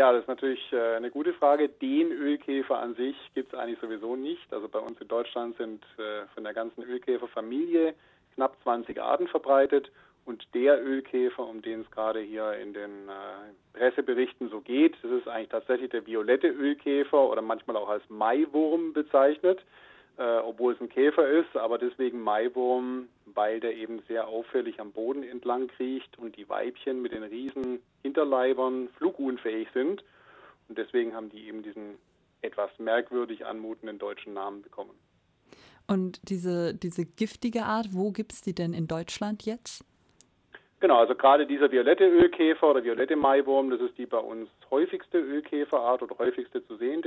Ja, das ist natürlich eine gute Frage. Den Ölkäfer an sich gibt es eigentlich sowieso nicht. Also bei uns in Deutschland sind von der ganzen Ölkäferfamilie knapp 20 Arten verbreitet. Und der Ölkäfer, um den es gerade hier in den Presseberichten so geht, das ist eigentlich tatsächlich der violette Ölkäfer oder manchmal auch als Maiwurm bezeichnet, obwohl es ein Käfer ist, aber deswegen Maiwurm, weil der eben sehr auffällig am Boden entlang kriecht und die Weibchen mit den riesen Hinterleibern flugunfähig sind. Und deswegen haben die eben diesen etwas merkwürdig anmutenden deutschen Namen bekommen. Und diese giftige Art, wo gibt es die denn in Deutschland jetzt? Genau, also gerade dieser violette Ölkäfer oder violette Maiwurm, das ist die bei uns häufigste Ölkäferart oder häufigste zu sehende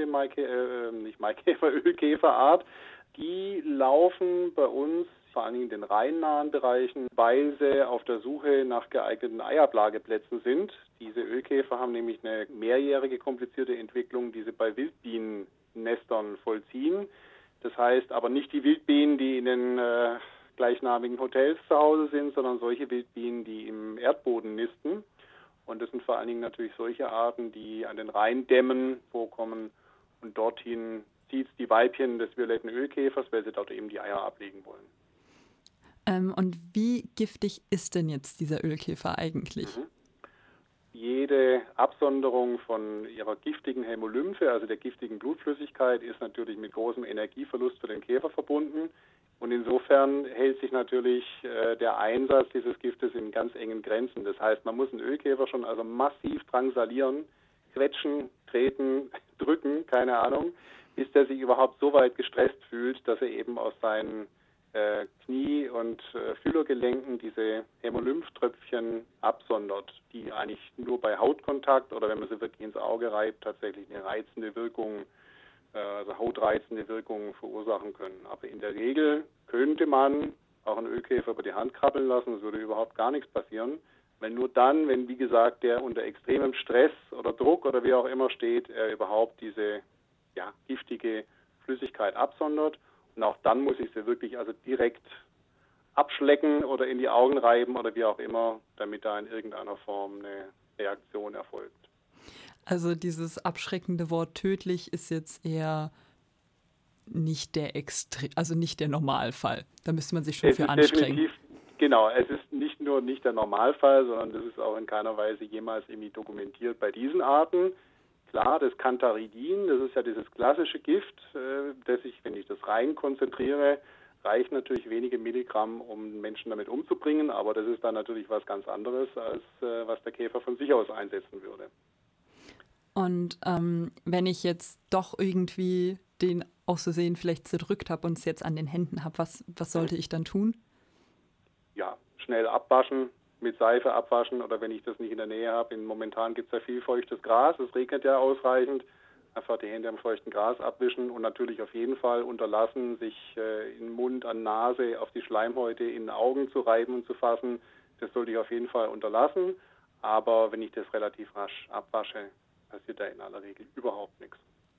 Ölkäferart. Die laufen bei uns vor allen Dingen in den rheinnahen Bereichen, weil sie auf der Suche nach geeigneten Eiablageplätzen sind. Diese Ölkäfer haben nämlich eine mehrjährige komplizierte Entwicklung, die sie bei Wildbienennestern vollziehen. Das heißt aber nicht die Wildbienen, die in den gleichnamigen Hotels zu Hause sind, sondern solche Wildbienen, die im Erdboden nisten. Und das sind vor allen Dingen natürlich solche Arten, die an den Rheindämmen vorkommen. Und dorthin zieht es die Weibchen des violetten Ölkäfers, weil sie dort eben die Eier ablegen wollen. Und wie giftig ist denn jetzt dieser Ölkäfer eigentlich? Jede Absonderung von ihrer giftigen Hämolymphe, also der giftigen Blutflüssigkeit, ist natürlich mit großem Energieverlust für den Käfer verbunden. Und insofern hält sich natürlich der Einsatz dieses Giftes in ganz engen Grenzen. Das heißt, man muss einen Ölkäfer schon also massiv drangsalieren, quetschen, treten, drücken, keine Ahnung, bis der sich überhaupt so weit gestresst fühlt, dass er eben aus seinen Knie- und Fühlergelenken diese Hämolymph-Tröpfchen absondert, die eigentlich nur bei Hautkontakt oder wenn man sie wirklich ins Auge reibt, tatsächlich eine reizende Wirkung, also hautreizende Wirkungen verursachen können. Aber in der Regel könnte man auch einen Ölkäfer über die Hand krabbeln lassen, es würde überhaupt gar nichts passieren. Weil nur dann, wenn, wie gesagt, der unter extremem Stress oder Druck oder wie auch immer steht, er überhaupt diese giftige Flüssigkeit absondert. Und auch dann muss ich sie wirklich also direkt abschlecken oder in die Augen reiben oder wie auch immer, damit da in irgendeiner Form eine Reaktion erfolgt. Also dieses abschreckende Wort tödlich ist jetzt eher nicht nicht der Normalfall. Da müsste man sich schon für anstrengen. Definitiv, genau, es ist nicht nur nicht der Normalfall, sondern das ist auch in keiner Weise jemals irgendwie dokumentiert bei diesen Arten. Klar, das Cantharidin, das ist ja dieses klassische Gift, das ich, wenn ich das rein konzentriere, reicht natürlich wenige Milligramm, um Menschen damit umzubringen, aber das ist dann natürlich was ganz anderes, als was der Käfer von sich aus einsetzen würde. Und wenn ich jetzt doch irgendwie den aus Versehen vielleicht zerdrückt habe und es jetzt an den Händen habe, was sollte ich dann tun? Ja, schnell abwaschen, mit Seife abwaschen oder wenn ich das nicht in der Nähe habe. Momentan gibt es ja viel feuchtes Gras, es regnet ja ausreichend. Einfach die Hände am feuchten Gras abwischen und natürlich auf jeden Fall unterlassen, sich in Mund, an Nase, auf die Schleimhäute, in den Augen zu reiben und zu fassen. Das sollte ich auf jeden Fall unterlassen. Aber wenn ich das relativ rasch abwasche, passiert da in aller Regel überhaupt nichts.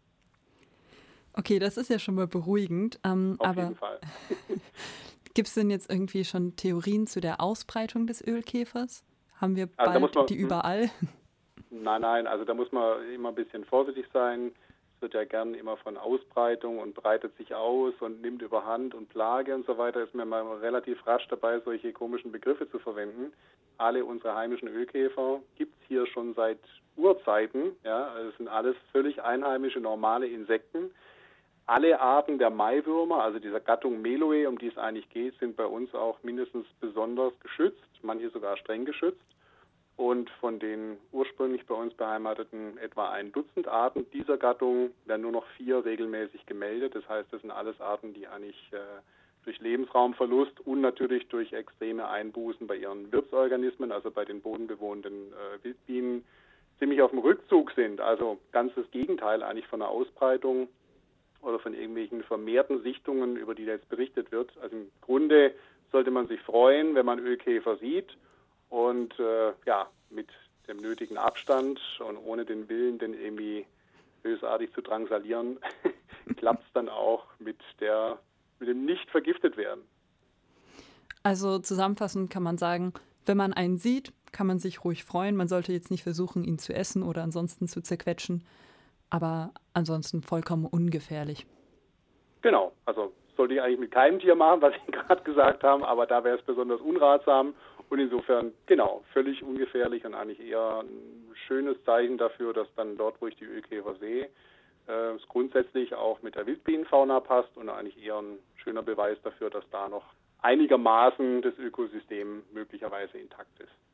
Okay, das ist ja schon mal beruhigend. Auf jeden Fall. Gibt es denn jetzt irgendwie schon Theorien zu der Ausbreitung des Ölkäfers? Haben wir bald die überall? Nein, also da muss man immer ein bisschen vorsichtig sein. Es wird ja gern immer von Ausbreitung und breitet sich aus und nimmt überhand und Plage und so weiter. Ist mir mal relativ rasch dabei, solche komischen Begriffe zu verwenden. Alle unsere heimischen Ölkäfer gibt es hier schon seit Urzeiten. Ja, also es sind alles völlig einheimische, normale Insekten. Alle Arten der Maiwürmer, also dieser Gattung Meloe, um die es eigentlich geht, sind bei uns auch mindestens besonders geschützt, manche sogar streng geschützt. Und von den ursprünglich bei uns beheimateten etwa 1 Dutzend Arten dieser Gattung werden nur noch 4 regelmäßig gemeldet. Das heißt, das sind alles Arten, die eigentlich durch Lebensraumverlust und natürlich durch extreme Einbußen bei ihren Wirtsorganismen, also bei den bodenbewohnenden Wildbienen, ziemlich auf dem Rückzug sind. Also ganz das Gegenteil eigentlich von der Ausbreitung oder von irgendwelchen vermehrten Sichtungen, über die jetzt berichtet wird. Also im Grunde sollte man sich freuen, wenn man Ölkäfer sieht und mit dem nötigen Abstand und ohne den Willen, den irgendwie bösartig zu drangsalieren, klappt es dann auch mit dem nicht vergiftet werden. Also zusammenfassend kann man sagen, wenn man einen sieht, kann man sich ruhig freuen. Man sollte jetzt nicht versuchen, ihn zu essen oder ansonsten zu zerquetschen, aber ansonsten vollkommen ungefährlich. Genau, also sollte ich eigentlich mit keinem Tier machen, was Sie gerade gesagt haben, aber da wäre es besonders unratsam und insofern, genau, völlig ungefährlich und eigentlich eher ein schönes Zeichen dafür, dass dann dort, wo ich die Ölkäfer sehe, es grundsätzlich auch mit der Wildbienenfauna passt und eigentlich eher ein schöner Beweis dafür, dass da noch einigermaßen das Ökosystem möglicherweise intakt ist.